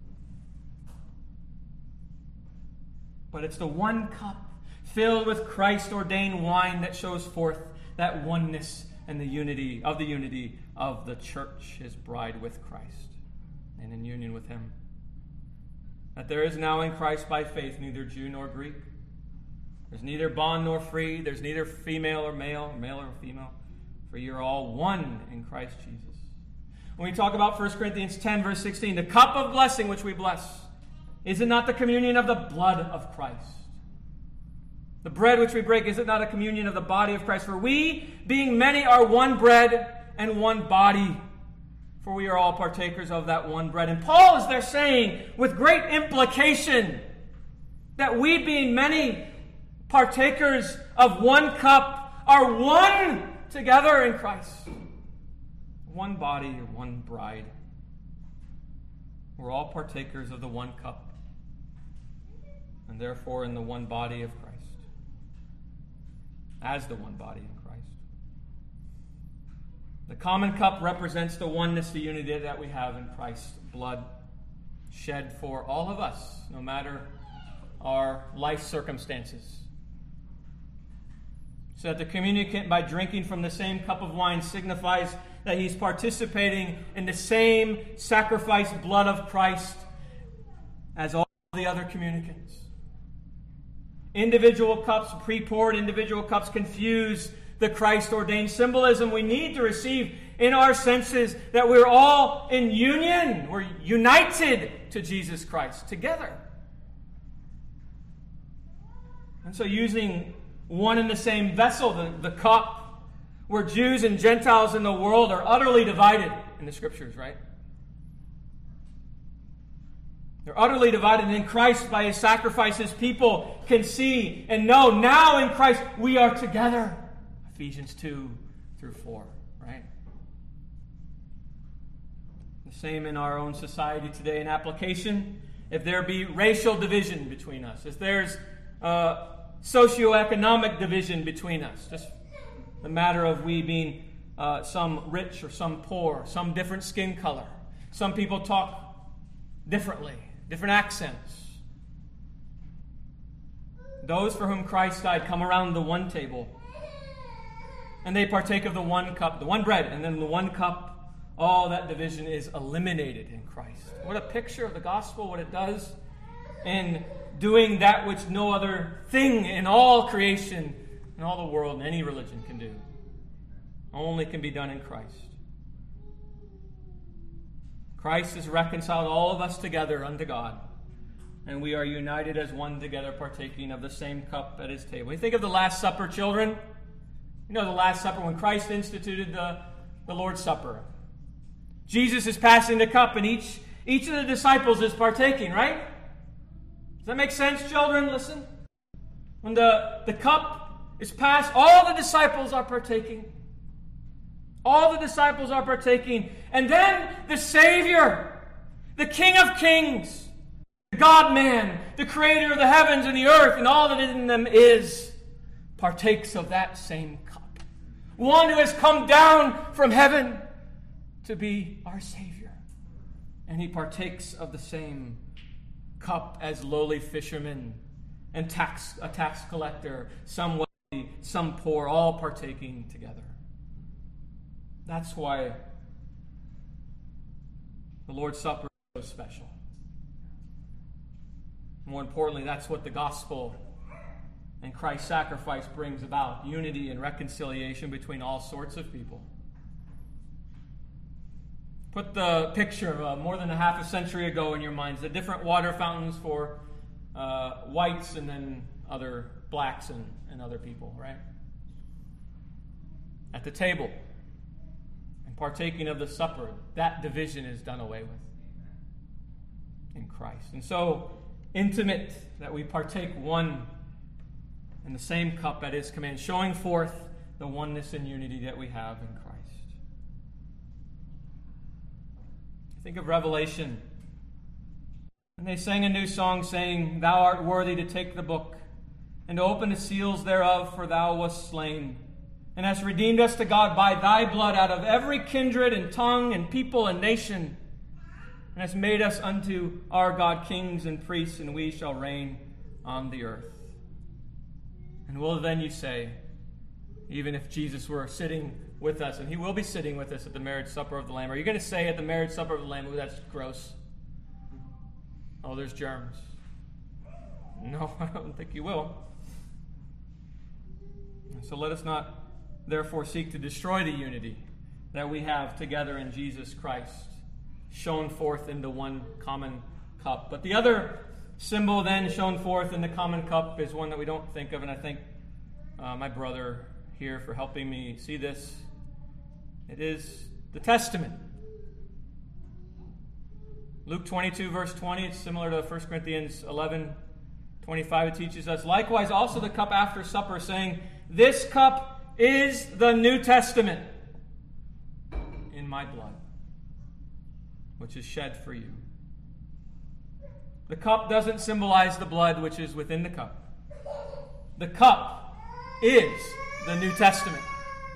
But it's the one cup filled with Christ-ordained wine that shows forth that oneness and the unity of the unity of the church, his bride with Christ, and in union with him. That there is now in Christ by faith neither Jew nor Greek. There's neither bond nor free. There's neither female or male, or male or female. For you're all one in Christ Jesus. When we talk about First Corinthians ten, verse sixteen, the cup of blessing which we bless, is it not the communion of the blood of Christ? The bread which we break, is it not a communion of the body of Christ? For we, being many, are one bread and one body. For we are all partakers of that one bread. And Paul is there saying, with great implication, that we, being many partakers of one cup, are one together in Christ. One body, one bride. We're all partakers of the one cup, and therefore in the one body of Christ. As the one body in Christ. The common cup represents the oneness, the unity that we have in Christ's blood shed for all of us, no matter our life circumstances. So that the communicant, by drinking from the same cup of wine, signifies that he's participating in the same sacrificed blood of Christ as all the other communicants. Individual cups, pre-poured individual cups, confuse the Christ-ordained symbolism we need to receive in our senses that we're all in union. We're united to Jesus Christ together. And so using one and the same vessel, the, the cup, where Jews and Gentiles in the world are utterly divided in the Scriptures, right? They're utterly divided. And in Christ, by his sacrifices, people can see and know now in Christ we are together. Ephesians two through four, right? The same in our own society today in application. If there be racial division between us, if there's uh, socioeconomic division between us, just the matter of we being uh, some rich or some poor, some different skin color, some people talk differently, different accents. Those for whom Christ died come around the one table, and they partake of the one cup, the one bread, and then the one cup. All that division is eliminated in Christ. What a picture of the gospel, what it does in doing that which no other thing in all creation, in all the world, in any religion can do. Only can be done in Christ. Christ has reconciled all of us together unto God, and we are united as one together, partaking of the same cup at his table. You think of the Last Supper, children. You know the Last Supper, when Christ instituted the, the Lord's Supper. Jesus is passing the cup, and each, each of the disciples is partaking, right? Does that make sense, children? Listen. When the, the cup is passed, all the disciples are partaking. All the disciples are partaking. And then the Savior, the King of Kings, the God-man, the Creator of the heavens and the earth and all that in them is, partakes of that same cup. One who has come down from heaven to be our Savior. And he partakes of the same cup as lowly fishermen and tax a tax collector, some wealthy, some poor, all partaking together. That's why the Lord's Supper is so special. More importantly, that's what the gospel and Christ's sacrifice brings about. Unity and reconciliation between all sorts of people. Put the picture of uh, more than a half a century ago in your minds. The different water fountains for uh, whites and then other blacks and, and other people, right? At the table. And partaking of the supper, that division is done away with in Christ. And so intimate that we partake one in the same cup at his command, showing forth the oneness and unity that we have in Christ. Think of Revelation. And they sang a new song, saying, Thou art worthy to take the book, and to open the seals thereof, for thou wast slain, and hast redeemed us to God by thy blood out of every kindred and tongue and people and nation, and hast made us unto our God kings and priests, and we shall reign on the earth. And will then you say, even if Jesus were sitting with us, and he will be sitting with us at the marriage supper of the Lamb, are you going to say at the marriage supper of the Lamb, oh, that's gross? Oh, there's germs. No, I don't think you will. So let us not, therefore, seek to destroy the unity that we have together in Jesus Christ, shown forth in the one common cup. But the other symbol then shown forth in the common cup is one that we don't think of, and I thank uh, my brother here for helping me see this. It is the testament. Luke twenty-two, verse twenty, it's similar to First Corinthians eleven, twenty-five. It teaches us, likewise also the cup after supper, saying, This cup is the New Testament in my blood, which is shed for you. The cup doesn't symbolize the blood which is within the cup. The cup is the New Testament.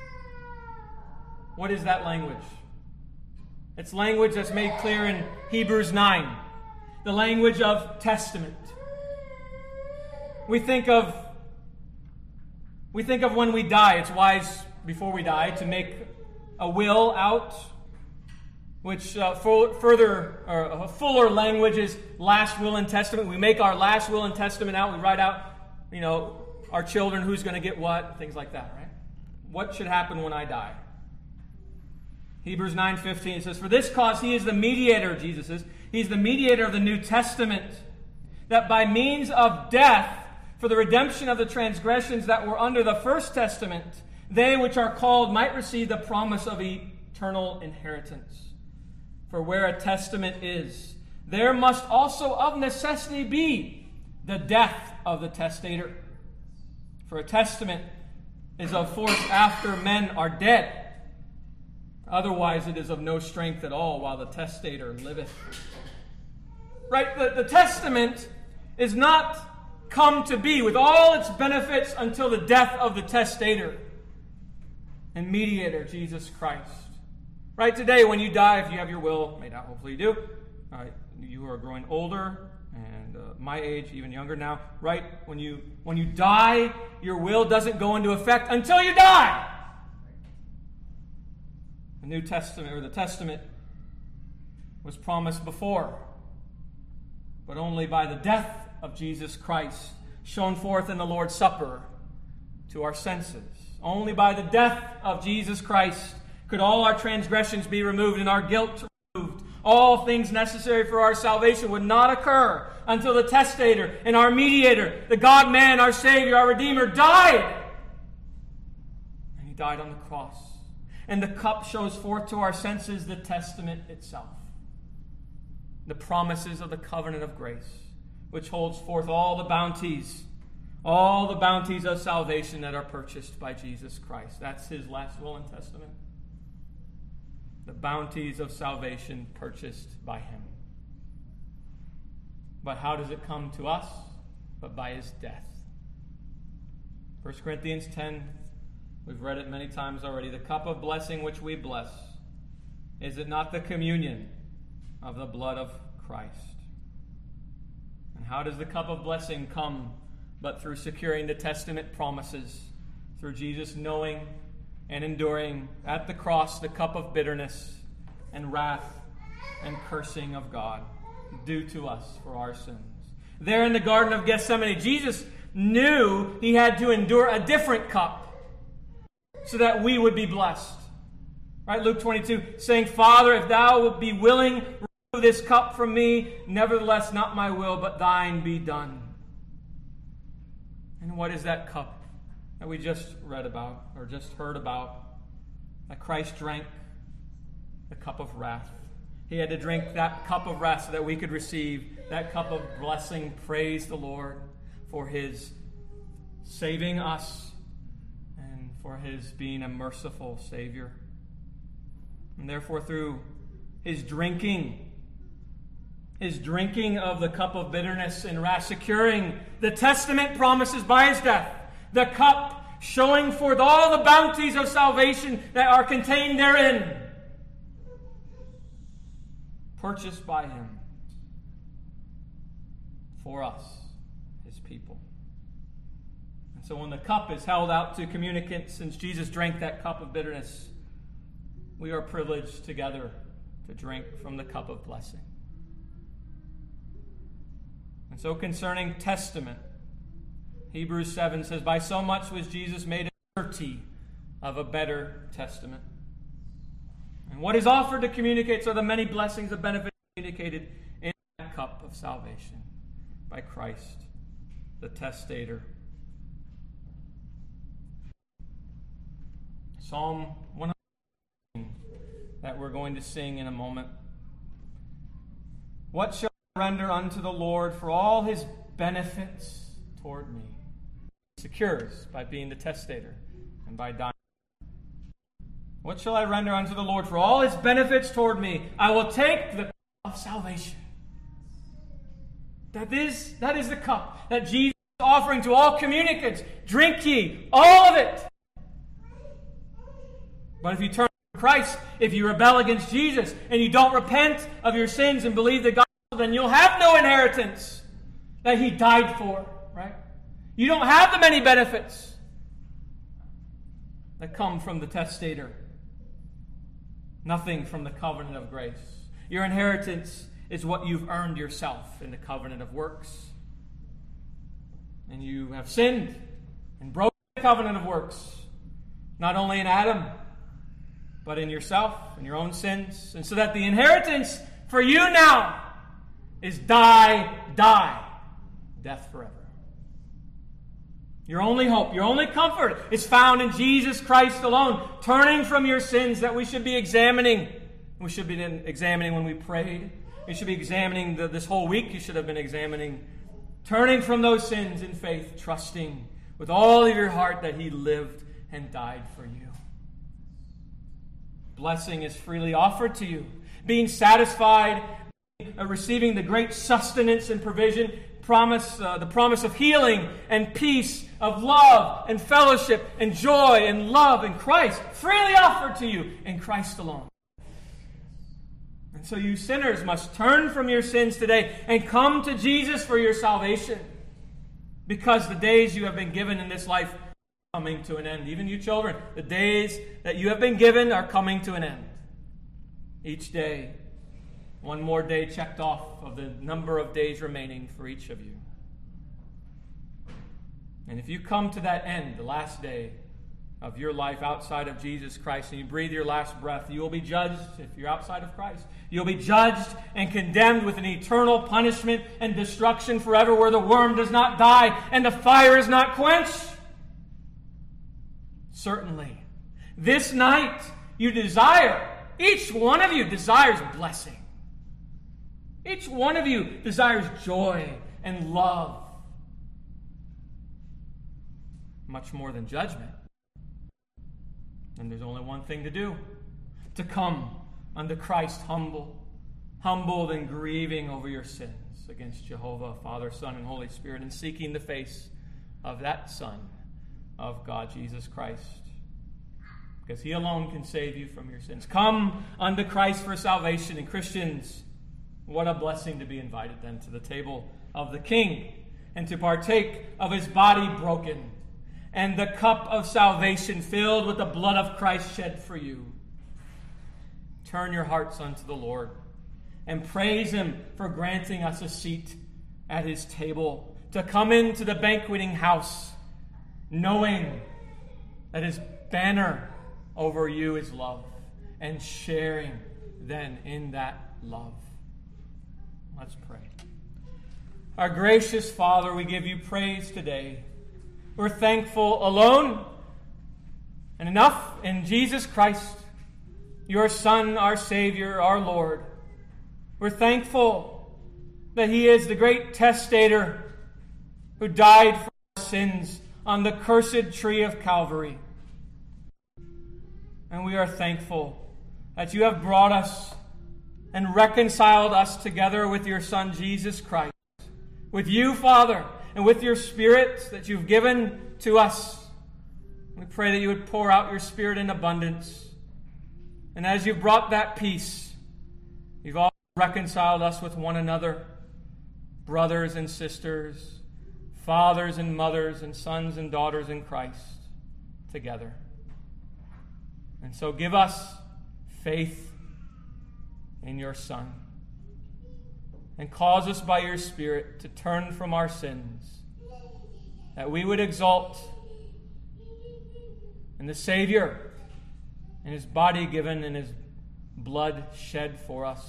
What is that language? It's language that's made clear in Hebrews nine, the language of testament. We think of we think of when we die. It's wise before we die to make a will out, which uh, for, further or a fuller language is last will and testament. We make our last will and testament out. We write out, you know, our children, who's going to get what, things like that, right? What should happen when I die? Hebrews nine fifteen says, For this cause he is the mediator, Jesus is. He's the mediator of the New Testament, that by means of death, for the redemption of the transgressions that were under the first testament, they which are called might receive the promise of eternal inheritance. For where a testament is, there must also of necessity be the death of the testator. For a testament is of force after men are dead. Otherwise it is of no strength at all while the testator liveth. Right? The, the testament is not come to be with all its benefits until the death of the testator and mediator, Jesus Christ. Right? Today, when you die, if you have your will made out, hopefully you do, uh, you are growing older, and uh, my age, even younger now, right? When you when you die, your will doesn't go into effect until you die. The New Testament, or the Testament, was promised before, but only by the death of Jesus Christ, shown forth in the Lord's Supper to our senses. Only by the death of Jesus Christ could all our transgressions be removed and our guilt removed. All things necessary for our salvation would not occur until the testator and our mediator, the God-man, our Savior, our Redeemer, died. And he died on the cross. And the cup shows forth to our senses the testament itself, the promises of the covenant of grace, which holds forth all the bounties, all the bounties of salvation that are purchased by Jesus Christ. That's his last will and testament. The bounties of salvation purchased by him. But how does it come to us? But by his death. First Corinthians ten, we've read it many times already. The cup of blessing which we bless, is it not the communion of the blood of Christ? And how does the cup of blessing come but through securing the testament promises, through Jesus knowing and enduring at the cross the cup of bitterness and wrath and cursing of God due to us for our sins. There in the Garden of Gethsemane, Jesus knew he had to endure a different cup so that we would be blessed. Right? Luke twenty-two, saying, Father, if thou wilt be willing, remove this cup from me. Nevertheless, not my will, but thine be done. And what is that cup that we just read about, or just heard about, that Christ drank the cup of wrath. He had to drink that cup of wrath so that we could receive that cup of blessing. Praise the Lord for his saving us and for his being a merciful Savior. And therefore, through his drinking, his drinking of the cup of bitterness and wrath, securing the testament promises by his death, the cup showing forth all the bounties of salvation that are contained therein, purchased by him for us, his people. And so when the cup is held out to communicants, since Jesus drank that cup of bitterness, we are privileged together to drink from the cup of blessing. And so concerning testament, Hebrews seven says, by so much was Jesus made a surety of a better testament. And what is offered to communicate are the many blessings of benefit communicated in that cup of salvation by Christ, the testator. Psalm one hundred that we're going to sing in a moment. What shall I render unto the Lord for all his benefits toward me? He secures by being the testator and by dying. What shall I render unto the Lord for all his benefits toward me? I will take the cup of salvation. That is, that is the cup that Jesus is offering to all communicants. Drink ye all of it. But if you turn to Christ, if you rebel against Jesus, and you don't repent of your sins and believe the gospel, then you'll have no inheritance that he died for, right? You don't have the many benefits that come from the testator. Nothing from the covenant of grace. Your inheritance is what you've earned yourself in the covenant of works. And you have sinned and broken the covenant of works, not only in Adam, but in yourself and your own sins. And so that the inheritance for you now is die, die, death forever. Your only hope, your only comfort is found in Jesus Christ alone. Turning from your sins that we should be examining. We should be examining when we prayed. We should be examining the, this whole week. You should have been examining. Turning from those sins in faith, trusting with all of your heart that he lived and died for you. Blessing is freely offered to you. Being satisfied, receiving the great sustenance and provision, promise, uh, the promise of healing and peace, of love and fellowship and joy and love in Christ, freely offered to you in Christ alone. And so you sinners must turn from your sins today and come to Jesus for your salvation, because the days you have been given in this life are coming to an end. Even you children, the days that you have been given are coming to an end. Each day, one more day checked off of the number of days remaining for each of you. And if you come to that end, the last day of your life outside of Jesus Christ, and you breathe your last breath, you will be judged. If you're outside of Christ, you'll be judged and condemned with an eternal punishment and destruction forever, where the worm does not die and the fire is not quenched. Certainly, this night you desire, each one of you desires blessing. Each one of you desires joy and love. Much more than judgment. And there's only one thing to do. To come unto Christ humble, humbled and grieving over your sins against Jehovah, Father, Son, and Holy Spirit, and seeking the face of that Son of God, Jesus Christ. Because he alone can save you from your sins. Come unto Christ for salvation. And Christians, what a blessing to be invited then to the table of the King and to partake of his body broken and the cup of salvation filled with the blood of Christ shed for you. Turn your hearts unto the Lord and praise him for granting us a seat at his table, to come into the banqueting house knowing that his banner over you is love, and sharing then in that love. Let's pray. Our gracious Father, we give you praise today. We're thankful alone and enough in Jesus Christ your Son, our Savior, our Lord. We're thankful that He is the great testator who died for our sins on the cursed tree of Calvary. And we are thankful that you have brought us and reconciled us together with your Son, Jesus Christ. With you, Father, and with your Spirit that you've given to us. We pray that you would pour out your Spirit in abundance. And as you've brought that peace, you've also reconciled us with one another, brothers and sisters, fathers and mothers, and sons and daughters in Christ together. And so give us faith in your Son. And cause us by your Spirit to turn from our sins, that we would exalt in the Savior and His body given and His blood shed for us.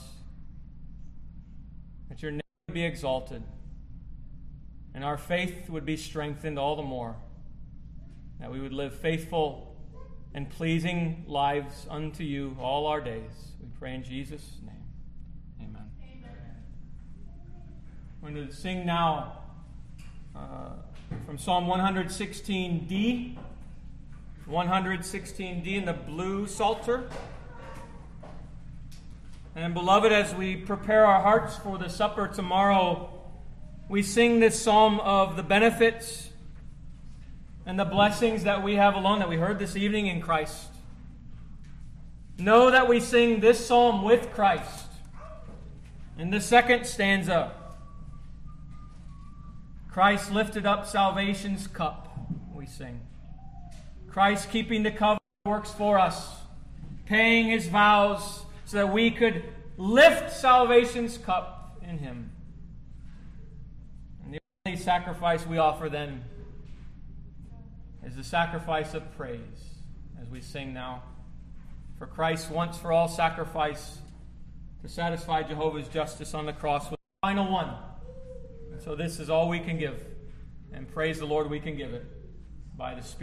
That your name would be exalted and our faith would be strengthened all the more. That we would live faithful and pleasing lives unto you all our days. We pray in Jesus' name. Amen. Amen. We're going to sing now uh, from Psalm one sixteen D. one sixteen D in the blue Psalter. And beloved, as we prepare our hearts for the supper tomorrow, we sing this psalm of the benefits and the blessings that we have alone, that we heard this evening in Christ. Know that we sing this psalm with Christ. In the second stanza, Christ lifted up salvation's cup, we sing. Christ keeping the covenant works for us, paying His vows so that we could lift salvation's cup in Him. And the only sacrifice we offer then is the sacrifice of praise, as we sing now. For Christ once for all sacrifice to satisfy Jehovah's justice on the cross was the final one. And so this is all we can give. And praise the Lord, we can give it by the Spirit.